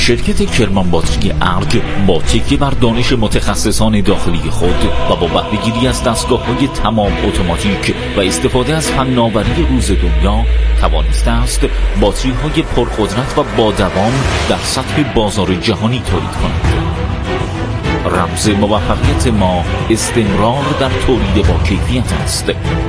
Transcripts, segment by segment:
شرکت کرمان باتری ارگ با تکیه بر دانش متخصصان داخلی خود و با بهره‌گیری از دستگاه‌های تمام اتوماتیک و استفاده از فناوری روز دنیا توانسته است باتری‌های پرقدرت و با دوام در سطح بازار جهانی تولید کند. رمز موفقیت ما استمرار در تولید با کیفیت است.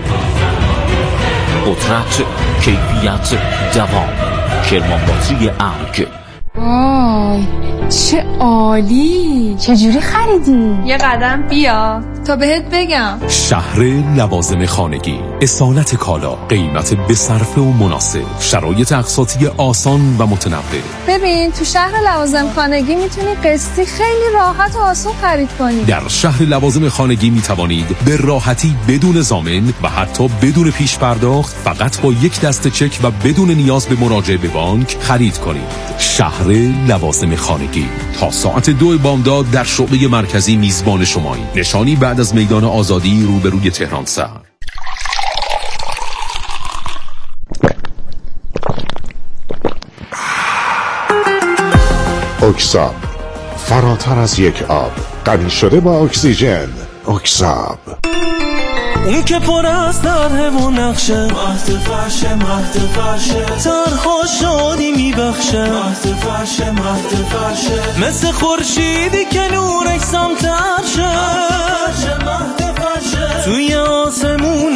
قدرت، کیفیت، دوام. کرمان باتری ارگ. وای چه عالی! چجوری خریدی؟ یه قدم بیا تا بهت بگم. شهر لوازم خانگی، اصالت کالا، قیمت به صرفه و مناسب، شرایط اقساطی آسان و متنوع. ببین تو شهر لوازم خانگی میتونی قسطی خیلی راحت و آسان خرید کنی. در شهر لوازم خانگی میتوانید به راحتی بدون ضامن و حتی بدون پیش پرداخت فقط با یک دسته چک و بدون نیاز به مراجعه به بانک خرید کنید. شهر لوازم خانگی تا ساعت 2 بامداد در شعبه مرکزی میزبان شماییم. نشانی بعد از میدان آزادی روبروی تهران سر. اکساب، فراتر از یک آب، غنی شده با اکسیژن. اکساب اون که پر از درهم و نقشه، مهد فرشه ترها شادی میبخشه، مهد فرشه مثل خورشیدی که نورش سمتر شه، مهد فرشه توی آسمون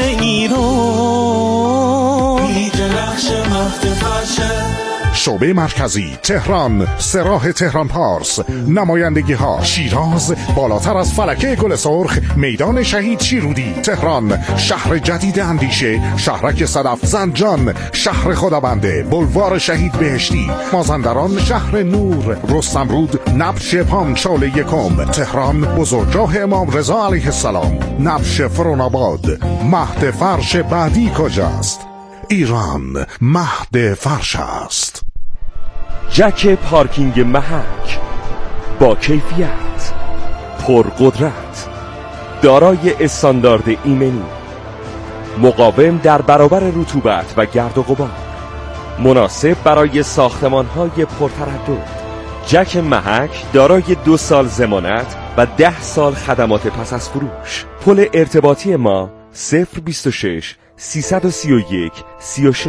ایران میدرخشه، مهد فرشه. شعبه مرکزی تهران، سراح تهران پارس. نمایندگی ها شیراز، بالاتر از فلکه گل سرخ، میدان شهید شیرودی تهران، شهر جدید اندیشه، شهرک صدف زنجان، شهر خدابنده، بلوار شهید بهشتی، مازندران، شهر نور، رستمرود، نبش پامچال یکم تهران، بزرگراه امام رضا علیه السلام، نبش فروناباد. مهد فرش بعدی کجاست؟ ایران مهد فرش است. جک پارکینگ محک با کیفیت، پرقدرت، دارای استاندارد ایمنی، مقاوم در برابر رطوبت و گرد و غبار، مناسب برای ساختمان‌های پرتردد. جک محک دارای 2 سال ضمانت و 10 سال خدمات پس از فروش. پل ارتباطی ما 026 331 36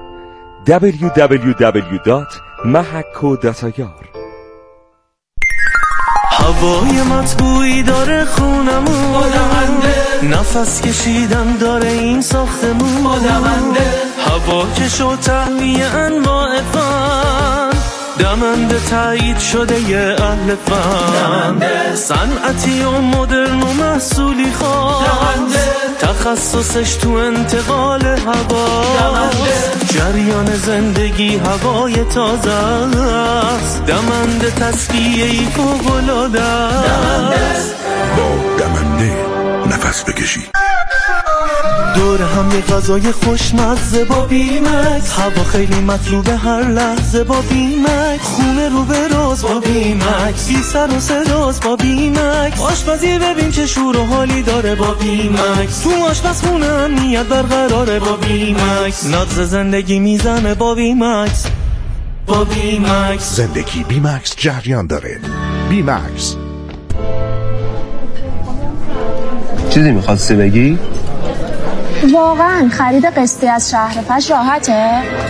www.mahakko.ir. هوای مطبوعی داره خونمون، نفس کشیدن داره این ساختمون، هوا کشو تهویه انواع فن، دمنده تایید شده یه اهل فن، صنعتی و مدرن و محصولی خاص، تخصصش تو انتقال هوا، جریان زندگی هوای تازه است، دمنده تصفیه‌ای فوق‌العاده است. با دمنده نفس بکشی. دور هم یه غذای خوشمزه با بیمکس، هوا خیلی مطلوبه هر لحظه با بیمکس، خونه رو به راز با بیمکس، بی سر و صداست با بیمکس، آشپزی ببین چه شور و حالی داره با بیمکس، تو آشپزخونه امنیت برقراره با بیمکس، نبض زندگی میزنه با بیمکس، با بیمکس. زندگی بیمکس جریان داره. بیمکس. چیزی میخواستی بگی؟ واقعا خرید قسطی از شهر فش راحته؟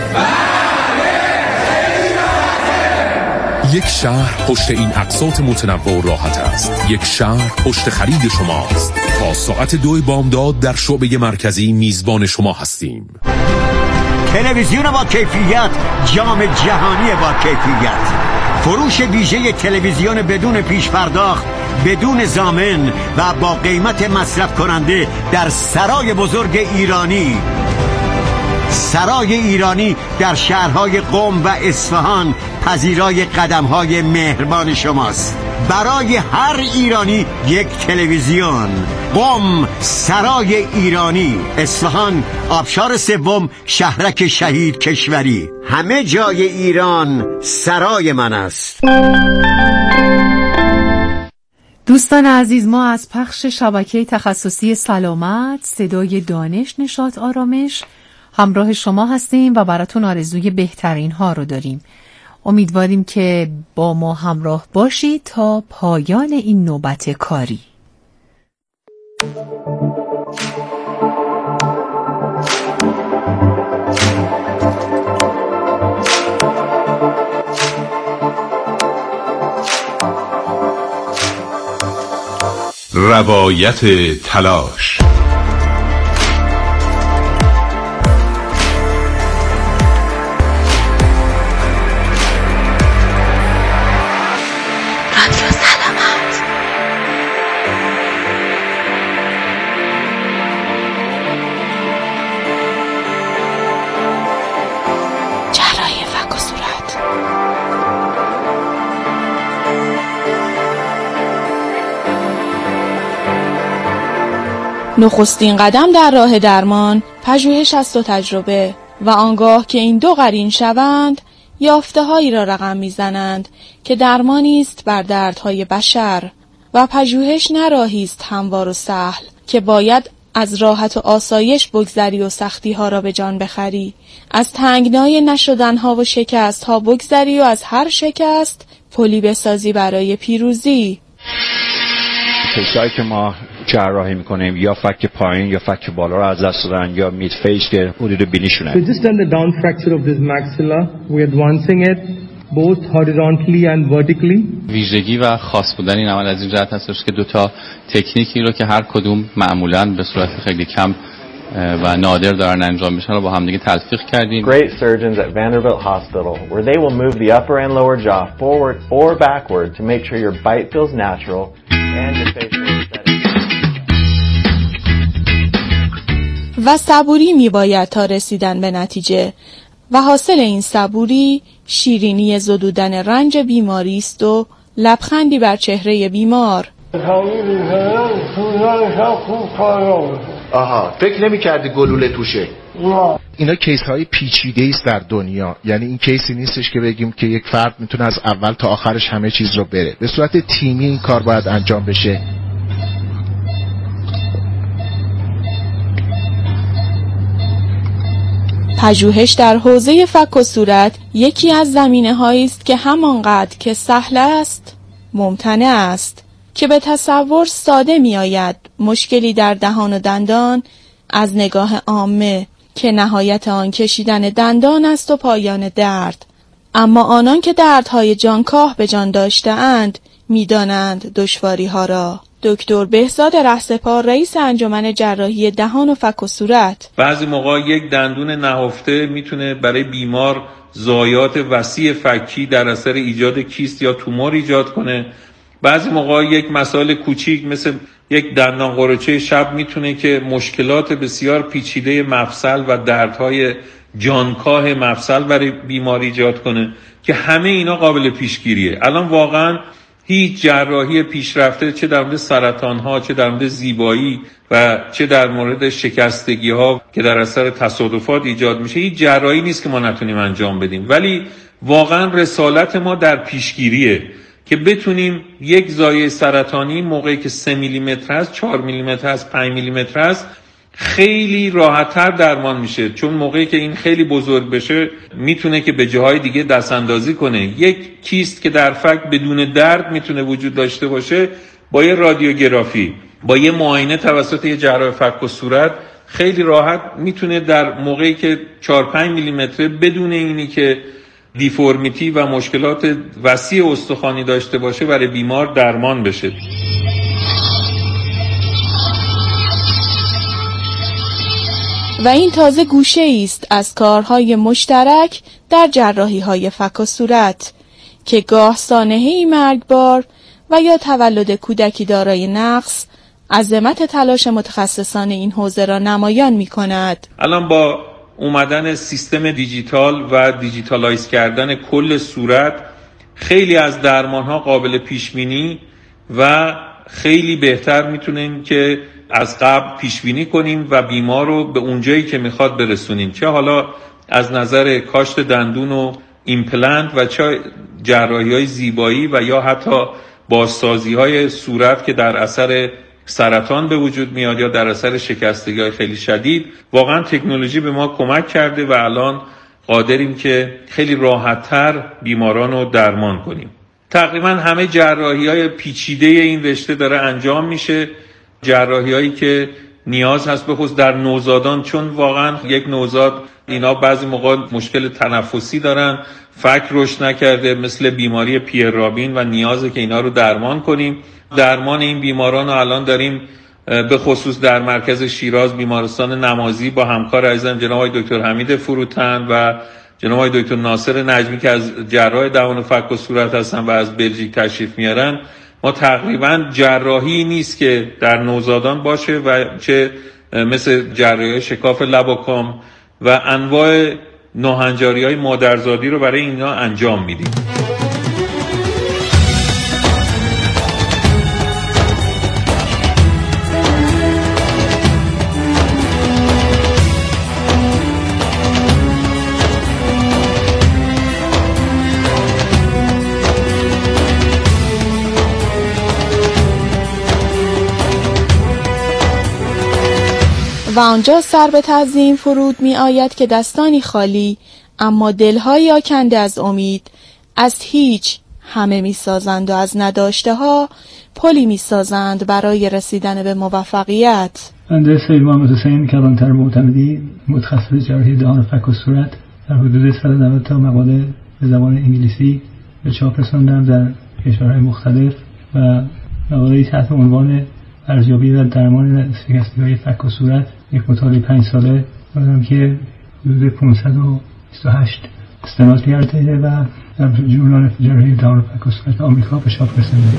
یک شهر پشت این اقساط متنوع و راحت است. یک شهر پشت خرید شماست. تا ساعت 2 بامداد در شعبه مرکزی میزبان شما هستیم. تلویزیون با کیفیت، جام جهانی با کیفیت، فروش ویژه تلویزیون بدون پیش پرداخت، بدون ضامن و با قیمت مصرف کننده در سرای بزرگ ایرانی. سرای ایرانی در شهرهای قم و اصفهان پذیرای قدمهای مهربان شماست. برای هر ایرانی یک تلویزیون. قم سرای ایرانی، اصفهان آبشار سوم، شهرک شهید کشوری. همه جای ایران سرای من است. دوستان عزیز، ما از پخش شبکه تخصصی سلامت، صدای دانش، نشاط، آرامش همراه شما هستیم و براتون آرزوی بهترین ها رو داریم. امیدواریم که با ما همراه باشید تا پایان این نوبت کاری. روایت تلاش. نخستین قدم در راه درمان پژوهش است و تجربه و آنگاه که این دو قرین شوند یافته‌هایی را رقم می‌زنند که درمانی است بر دردهای بشر و پژوهش نه راهی است هموار و سهل که باید از راحت و آسایش بگذری و سختی‌ها را به جان بخری، از تنگنای نشدن‌ها و شکست‌ها بگذری و از هر شکست پلی بسازی برای پیروزی. کسایی که ما جراحی میکنیم یا فک پایین یا فک بالا رو از دست دادن یا مید فیس که حدود بینیشونه. We just done the down fracture of this maxilla. We're advancing it both horizontally and vertically. ویژگی و خاص بودن این عمل از این جهت هستش که دو تا تکنیکی رو که هر کدوم معمولاً به صورت خیلی کم و نادر دارن انجام میشن رو با هم دیگه تلفیق کردیم. Great surgeons at Vanderbilt Hospital where they will move the upper and lower jaw forward or backward to make sure your bite feels natural and your facial aesthetic. و صبوری میباید تا رسیدن به نتیجه و حاصل این صبوری شیرینی زدودن رنج بیماری است و لبخندی بر چهره بیمار. آها، فکر نمی کردی گلوله توشه؟ اینا کیس های پیچیده است در دنیا، یعنی این کیسی نیستش که بگیم که یک فرد میتونه از اول تا آخرش همه چیز رو بره. به صورت تیمی این کار باید انجام بشه. پژوهش در حوزه فک و صورت یکی از زمینه‌هایی است که همانقدر که سهل است ممتنع است، که به تصور ساده می‌آید مشکلی در دهان و دندان از نگاه عامه که نهایت آن کشیدن دندان است و پایان درد، اما آنان که دردهای جانکاه به جان داشته‌اند می‌دانند دشواری‌ها را. دکتر بهزاد رهسپار رئیس انجمن جراحی دهان و فک و صورت: بعضی موقع یک دندون نهفته میتونه برای بیمار ضایعات وسیع فکی در اثر ایجاد کیست یا تومور ایجاد کنه. بعضی موقع یک مسائل کوچیک مثل یک دندان قرچه شب میتونه که مشکلات بسیار پیچیده مفصل و دردهای جانکاه مفصل برای بیمار ایجاد کنه که همه اینا قابل پیشگیریه. الان واقعا هیچ جراحی پیشرفته، چه در مورد سرطان ها، چه در مورد زیبایی و چه در مورد شکستگی ها که در اثر تصادفات ایجاد میشه، هیچ جراحی نیست که ما نتونیم انجام بدیم. ولی واقعا رسالت ما در پیشگیریه که بتونیم یک زایه سرطانی موقعی که 3 میلیمتر هست، 4 میلیمتر هست، 5 میلیمتر هست، خیلی راحت‌تر درمان میشه، چون موقعی که این خیلی بزرگ بشه میتونه که به جاهای دیگه دست اندازی کنه. یک کیست که در فک بدون درد میتونه وجود داشته باشه، با یه رادیوگرافی، با یه معاینه توسط یه جراح فک و صورت خیلی راحت میتونه در موقعی که 4-5 میلیمتر بدون اینی که دیفورمیتی و مشکلات وسیع استخوانی داشته باشه برای بیمار درمان بشه. و این تازه گوشه است از کارهای مشترک در جراحی‌های فک و صورت که گاه سانحه‌ای مرگبار و یا تولد کودکی دارای نقص عظمت تلاش متخصصان این حوزه را نمایان می‌کند. الان با اومدن سیستم دیجیتال و دیجیتالایز کردن کل صورت خیلی از درمان‌ها قابل پیش‌بینی و خیلی بهتر میتونیم که از قبل پیش‌بینی کنیم و بیمار رو به اونجایی که میخواد برسونیم، چه حالا از نظر کاشت دندون و ایمپلنت و چه جراحی‌های زیبایی و یا حتی بازسازی‌های صورت که در اثر سرطان به وجود میاد یا در اثر شکستگی‌های خیلی شدید. واقعا تکنولوژی به ما کمک کرده و الان قادریم که خیلی راحت‌تر بیماران رو درمان کنیم. تقریبا همه جراحی‌های پیچیده این رشته داره انجام میشه، جراحی‌هایی که نیاز هست به خصوص در نوزادان، چون واقعا یک نوزاد اینا بعضی موقع مشکل تنفسی دارن، فک رشد نکرده مثل بیماری پیر رابین و نیازه که اینا رو درمان کنیم. درمان این بیماران رو الان داریم به خصوص در مرکز شیراز بیمارستان نمازی با همکار عزیزم جناب آقای دکتر حمید فروتن و جناب آقای دکتر ناصر نجمی که از جراح دهان و فک و صورت هستن و از بلژیک تشریف میارن، ما تقریبا جراحی نیست که در نوزادان باشه و چه مثل جراحی شکاف لب و کام و انواع ناهنجاری‌های مادرزادی رو برای اینا انجام میدیم. و آنجا سر به تعظیم فرود می آید که دستانی خالی اما دل‌های آکنده از امید از هیچ همه می سازند و از نداشته ها پلی می سازند برای رسیدن به موفقیت. بنده سید محمد حسین کلانتر معتمدی، متخصص جراحی دهان و فک و صورت، در حدود 190 تا مقاله به زبان انگلیسی به چاپ رساندم در کشورهای مختلف و مقاله‌ای تحت عنوان ارزیابی و درمان شکستگی‌های فک و صورت، یک مطالعه 5 ساله دارم که حدود 528 استناد کرده و در ژورنال جراحی دهان و فک و صورت آمریکا به چاپ رسانده.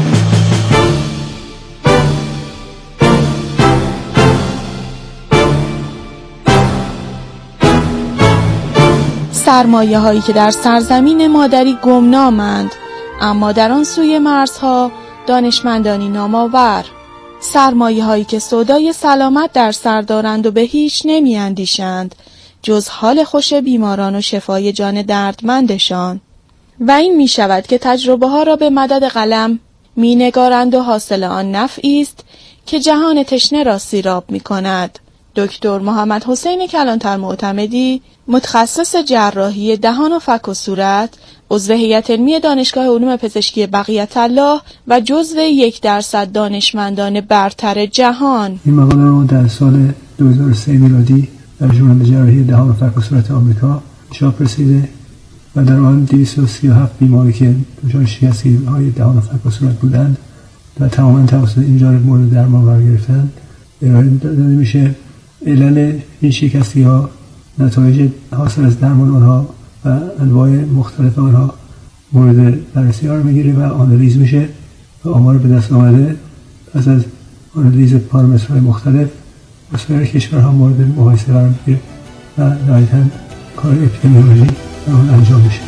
سرمایه هایی که در سرزمین مادری گمنامند اما در آن سوی مرزها دانشمندانی نامآور، سرمایه هایی که سودای سلامت در سر دارند و به هیچ نمی اندیشند جز حال خوش بیماران و شفای جان دردمندشان. و این می شود که تجربه ها را به مدد قلم می نگارند و حاصل آن نفعی است که جهان تشنه را سیراب می کند. دکتر محمد حسین کلانتر معتمدی، متخصص جراحی دهان و فک و صورت، عضو هیئت علمی دانشگاه علوم پزشکی بقیت الله و جزو 1% دانشمندان برتر جهان. این مقاله رو در سال 2003 میلادی در ژورنال جراحی دهان و فک و صورت آمریکا چاپ رسیده و در آن 237 بیماری که دچار شکستگی‌های دهان و فک و صورت بودند و تماما توسط اینجا مورد درمان قرار گرفتند ارائه داده میشه. علل این شکستگی‌ها، نتایج حاصل از درمان آنها و انواع مختلف آنها مورد بررسی قرار میگیره و آنالیز میشه و آمار به دست آمده پس از آنالیز پارامترهای مختلف با سایر کشورها مورد مقایسه قرار میگیره و نهایتاً کار اپیدمیولوژی آن انجام میشه.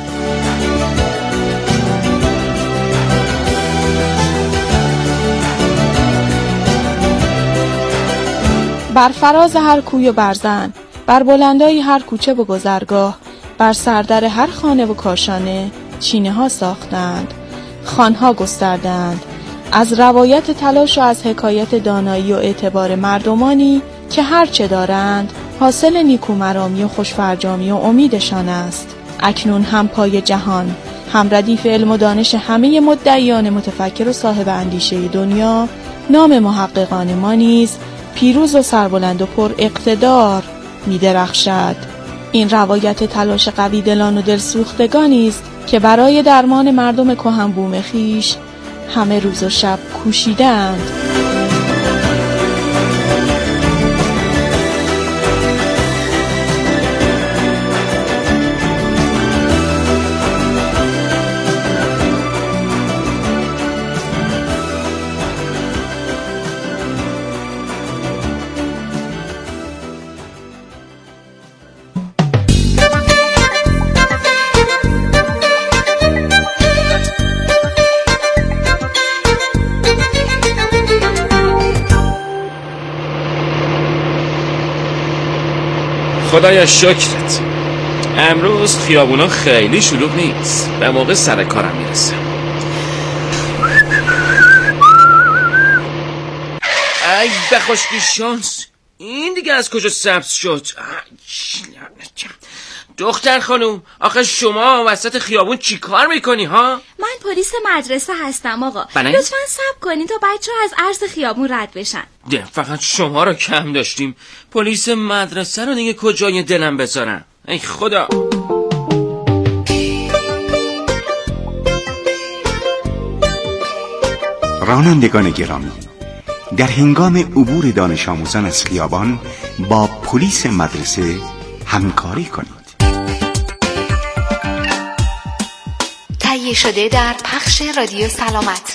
بر فراز هر کوی و برزن، بر بلندای هر کوچه و گذرگاه، بر سردر هر خانه و کاشانه چینه ها ساختند، خانها گستردند، از روایت تلاش و از حکایت دانایی و اعتبار مردمانی که هر چه دارند حاصل نیکومرامی و خوشفرجامی و امیدشان است. اکنون هم پای جهان، هم ردیف علم و دانش همه مدعیان متفکر و صاحب اندیشه دنیا، نام محققان ما نیز پیروز و سربلند و پر اقتدار می درخشد. این روایت تلاش قوی دلان و دلسوختگانی است که برای درمان مردم کهن بوم خویش همه روز و شب کوشیدند. خدایا شکرت. امروز خیابونا خیلی شلوغ نیست، به موقع سر کارم میرسم. ای بخشکی شانس، این دیگه از کجا سبز شد؟ دختر خانوم آخه شما وسط خیابون چی کار میکنی ها؟ من پلیس مدرسه هستم آقا. بله؟ لطفاً صبر کنین تا بچه‌ها از عرض خیابون رد بشن. فقط شما رو کم داشتیم. پلیس مدرسه رو دیگه کجای دلم بذارم؟ ای خدا. رانندگان گرامی، در هنگام عبور دانش آموزان از خیابان با پلیس مدرسه همکاری کنید. تهیه شده در پخش رادیو سلامت.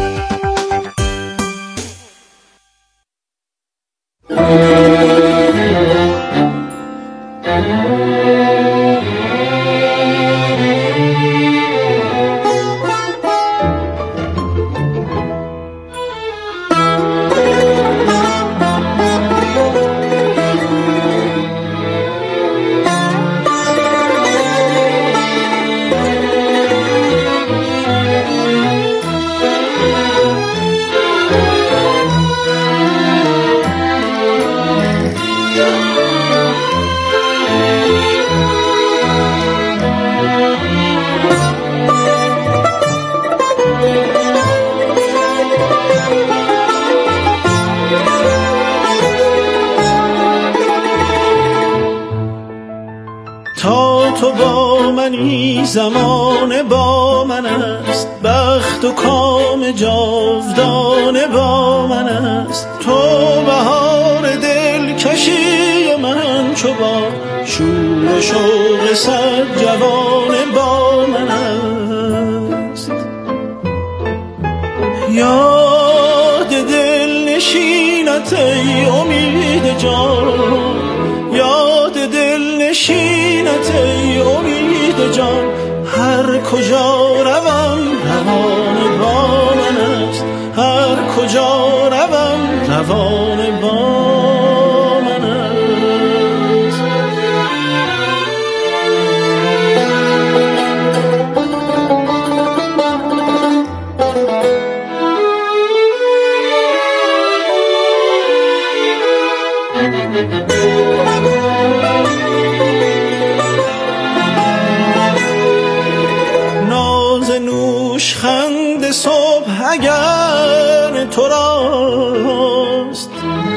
تو با منی زمان با من است، بخت و کام جاودانه با من است. تو بهار دلکشی من چو با شور و شوق صد جوان با من است. یاد دل نشینت ای امید جان، یاد دل نشینت ای امید جان، هر کجا روم روان با من است، هر کجا روم روان با من است. ناز نوش خند صبح اگر تو راست،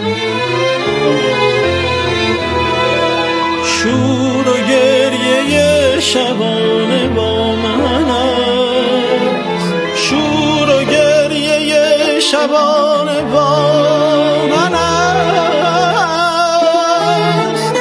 شور و گریه شبانه با من است، شور و گریه شبانه با من است.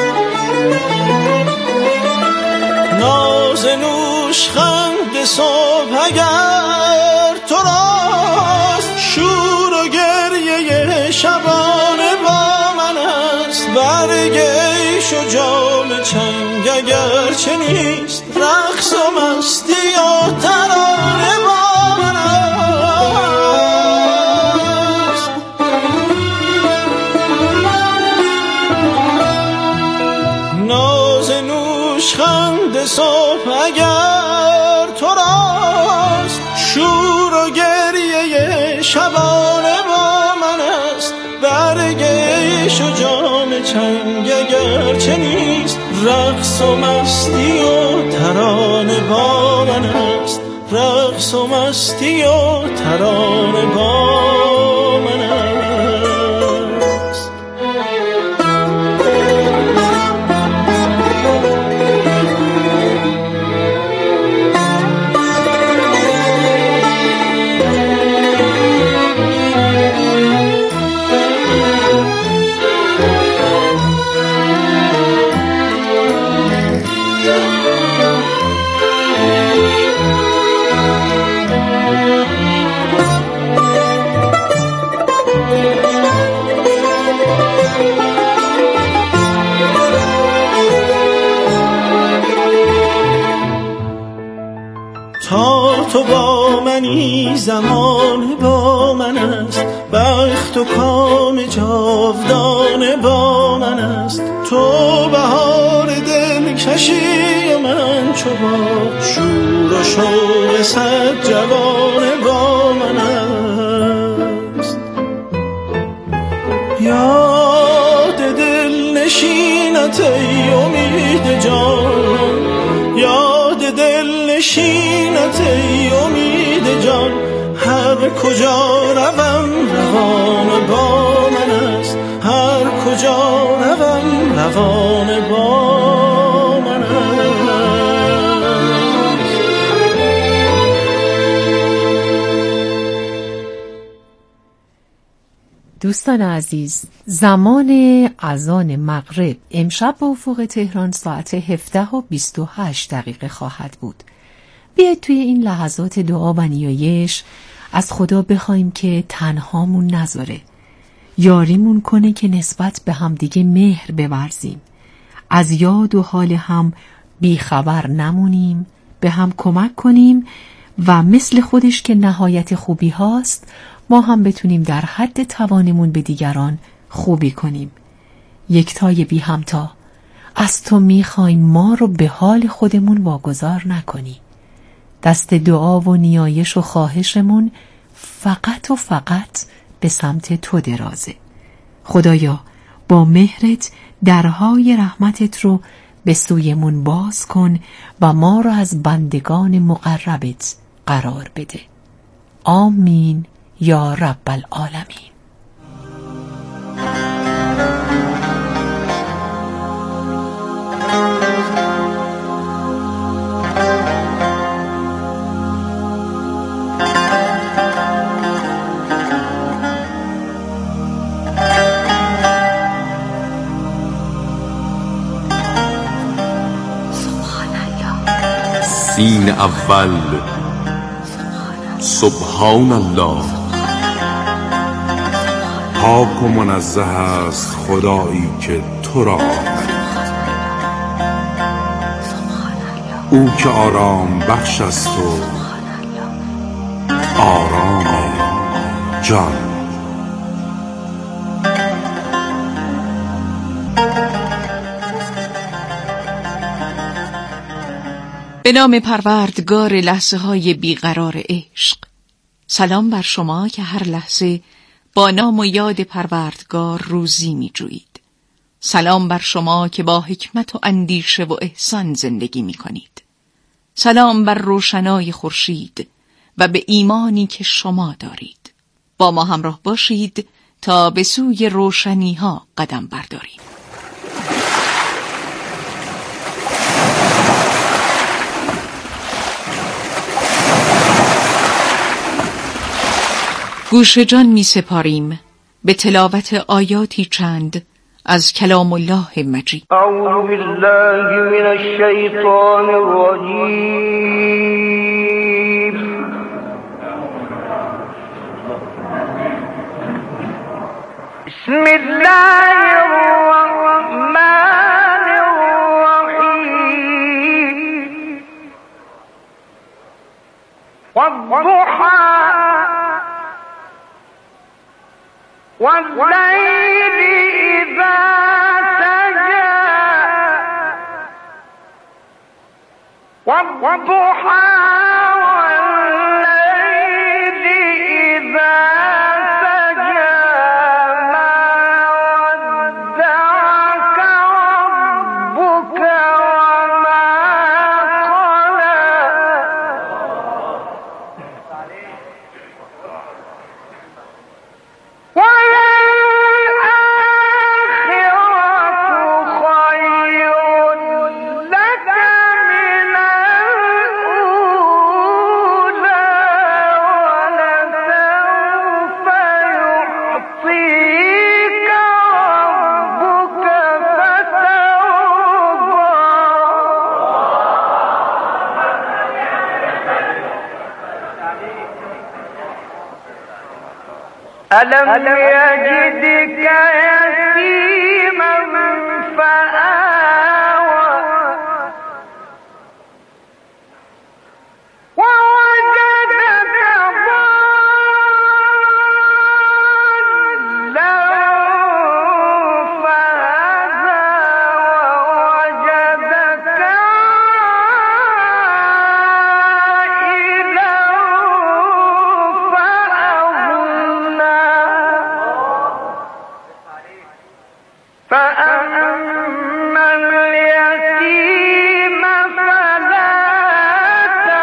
ناز نوش خند صبح اگر تو راست، شور و گریه شبانه با من است. برگ عیش و جام چنگ اگر چه نیست، رقص و مستی و ترانه با من است. ناز نوش خند صبح اگر تو راست، شور و گریه شبانه با من است. برگ عیش و جام چنگ اگر چه نیست، رقص و مستی و ترانه با من است، رقص و مستی و ترانه با من است. تا تو با منی زمان با من است، بخت و کام جاودانه با من است. تو بهار دلکشی من چو با شور و شوق صد جوانه با من است. یاد دل نشینت ای امید جان، بنشینت ای امید جان، هر کجا روم روان با من است، هر کجا روم روان با من است. دوستان عزیز، زمان اذان مغرب امشب به افق تهران ساعت 17:28 خواهد بود. بیایید توی این لحظات دعا و نیایش از خدا بخوایم که تنهامون نذاره، یاریمون کنه که نسبت به همدیگه مهر بورزیم، از یاد و حال هم بیخبر نمونیم، به هم کمک کنیم و مثل خودش که نهایت خوبی هاست ما هم بتونیم در حد توانمون به دیگران خوبی کنیم. یکتای بی همتا، از تو میخوایم ما رو به حال خودمون واگذار نکنی. دست دعا و نیایش و خواهشمون فقط و فقط به سمت تو درازه. خدایا با مهرت درهای رحمتت رو به سویمون باز کن و ما رو از بندگان مقربت قرار بده. آمین یا رب العالمین. سین اول سبحان الله، پاک و منزه است خدایی که تو را آفرید، او که آرام بخش است و آرام جان. به نام پروردگار لحظه های بیقرار عشق. سلام بر شما که هر لحظه با نام و یاد پروردگار روزی می جویید. سلام بر شما که با حکمت و اندیشه و احسان زندگی می کنید. سلام بر روشنای خورشید و به ایمانی که شما دارید. با ما همراه باشید تا به سوی روشنی ها قدم برداریم. گوش جان می سپاریم به تلاوت آیاتی چند از کلام الله مجید. اعوذ بالله من الشیطان الرجیم. بسم الله الرحمن الرحیم. والضحى والليل إذا سجى والضحى والليل إذا سجى ما ودعك ربك وما قلى ألم يجدك يتيما فآوى ووجدك ضالا فهدى ووجدك عائلا فأغنى فأما اليتيم فلا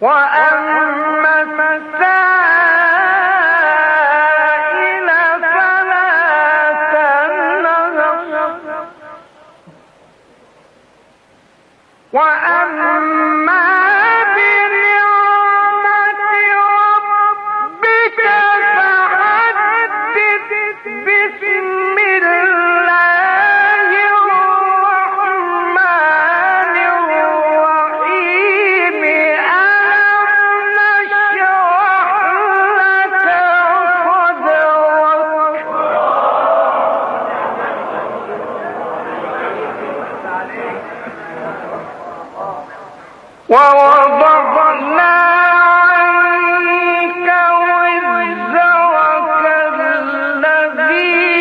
ووضعنا عنك وزرك الذي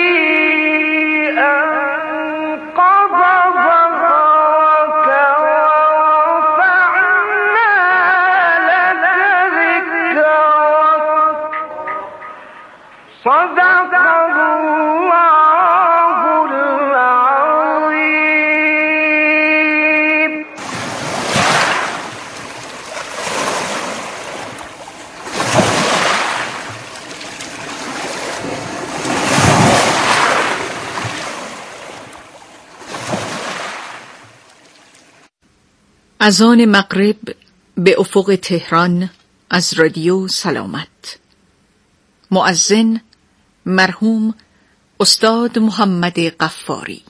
أنقض ظهرك ورفعنا لك ذكرك صدق الله العظيم. اذان مغرب به افق تهران از رادیو سلامت. مؤذن مرحوم استاد محمد غفاری.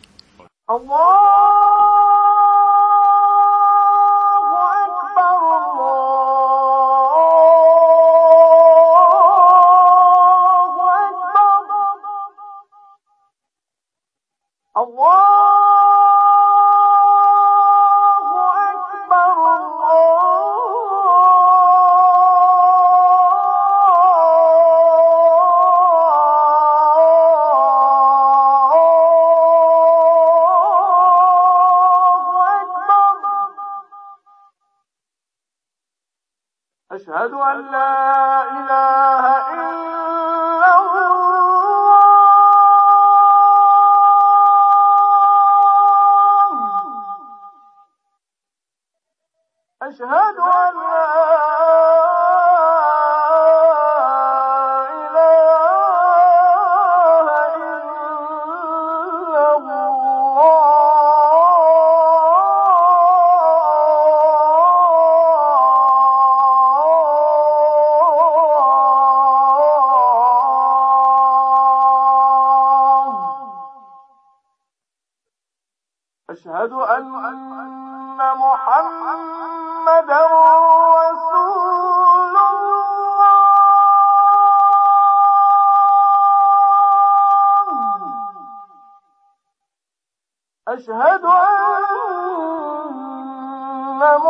أشهد أن لا إله إلا الله أشهد أن لا أشهد أن محمدا رسول الله أشهد أن